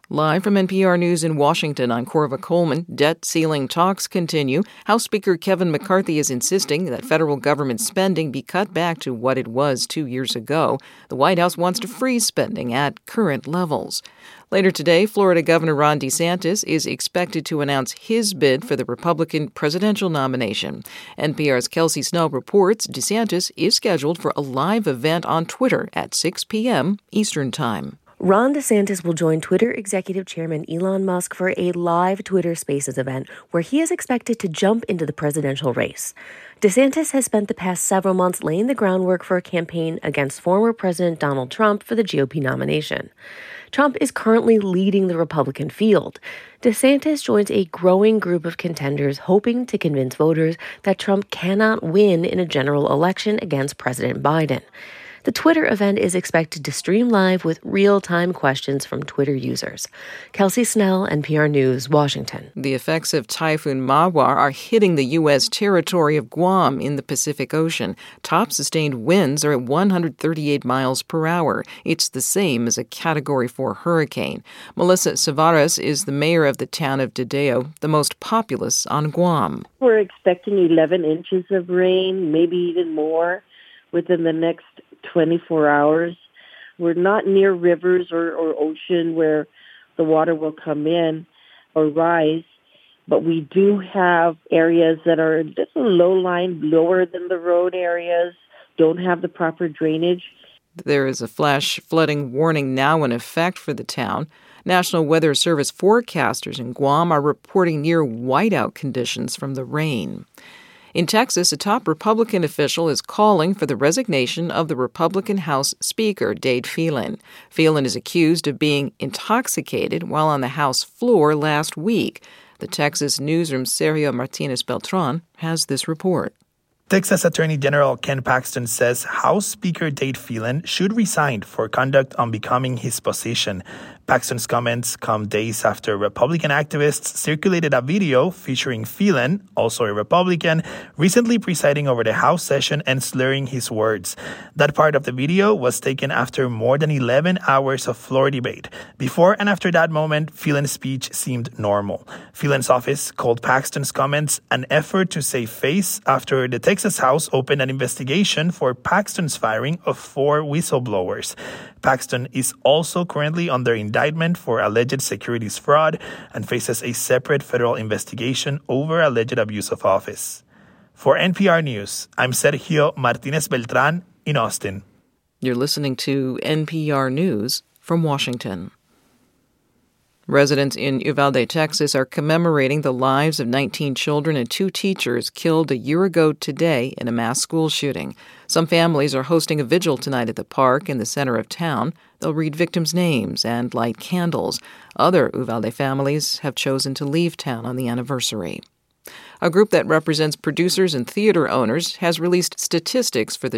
Live from NPR News in Washington, I'm Corva Coleman. Debt ceiling talks continue. House Speaker Kevin McCarthy is insisting that federal government spending be cut back to what it was 2 years ago. The White House wants to freeze spending at current levels. Later today, Florida Governor Ron DeSantis is expected to announce his bid for the Republican presidential nomination. NPR's Kelsey Snell reports DeSantis is scheduled for a live event on Twitter at 6 p.m. Eastern Time. Ron DeSantis will join Twitter executive chairman Elon Musk for a live Twitter Spaces event where he is expected to jump into the presidential race. DeSantis has spent the past several months laying the groundwork for a campaign against former President Donald Trump for the GOP nomination. Trump is currently leading the Republican field. DeSantis joins a growing group of contenders hoping to convince voters that Trump cannot win in a general election against President Biden. The Twitter event is expected to stream live with real-time questions from Twitter users. Kelsey Snell, NPR News, Washington. The effects of Typhoon Mawar are hitting the U.S. territory of Guam in the Pacific Ocean. Top sustained winds are at 138 miles per hour. It's the same as a Category 4 hurricane. Melissa Savaras is the mayor of the town of Dadeo, the most populous on Guam. We're expecting 11 inches of rain, maybe even more, within the next 24 hours. We're not near rivers or ocean where the water will come in or rise, but we do have areas that are just a low line, lower than the road areas, don't have the proper drainage. There is a flash flooding warning now in effect for the town. National Weather Service forecasters in Guam are reporting near whiteout conditions from the rain. In Texas, a top Republican official is calling for the resignation of the Republican House Speaker, Dade Phelan. Phelan is accused of being intoxicated while on the House floor last week. The Texas newsroom's Sergio Martinez Beltran has this report. Texas Attorney General Ken Paxton says House Speaker Dade Phelan should resign for conduct unbecoming his position. Paxton's comments come days after Republican activists circulated a video featuring Phelan, also a Republican, recently presiding over the House session and slurring his words. That part of the video was taken after more than 11 hours of floor debate. Before and after that moment, Phelan's speech seemed normal. Phelan's office called Paxton's comments an effort to save face after the Texas House opened an investigation for Paxton's firing of 4 whistleblowers. Paxton is also currently under indictment for alleged securities fraud and faces a separate federal investigation over alleged abuse of office. For NPR News, I'm Sergio Martinez Beltran in Austin. You're listening to NPR News from Washington. Residents in Uvalde, Texas, are commemorating the lives of 19 children and 2 teachers killed a year ago today in a mass school shooting. Some families are hosting a vigil tonight at the park in the center of town. They'll read victims' names and light candles. Other Uvalde families have chosen to leave town on the anniversary. A group that represents producers and theater owners has released statistics for the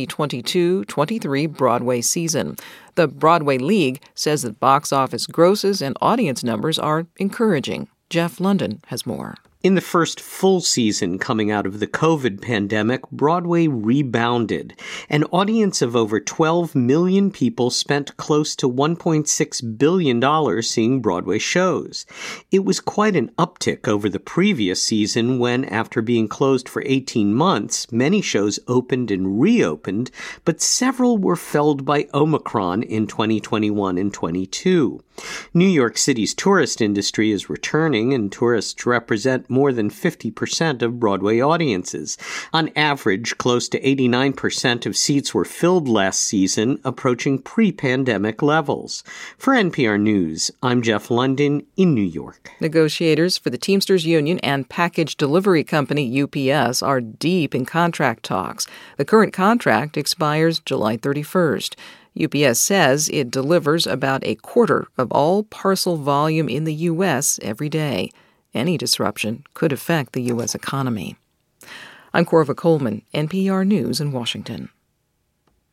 2022-23 Broadway season. The Broadway League says that box office grosses and audience numbers are encouraging. Jeff London has more. In the first full season coming out of the COVID pandemic, Broadway rebounded. An audience of over 12 million people spent close to $1.6 billion seeing Broadway shows. It was quite an uptick over the previous season when, after being closed for 18 months, many shows opened and reopened, but several were felled by Omicron in 2021 and 22. New York City's tourist industry is returning, and tourists represent more than 50% of Broadway audiences. On average, close to 89% of seats were filled last season, approaching pre-pandemic levels. For NPR News, I'm Jeff London in New York. Negotiators for the Teamsters Union and package delivery company UPS are deep in contract talks. The current contract expires July 31st. UPS says it delivers about a quarter of all parcel volume in the U.S. every day. Any disruption could affect the U.S. economy. I'm Corva Coleman, NPR News in Washington.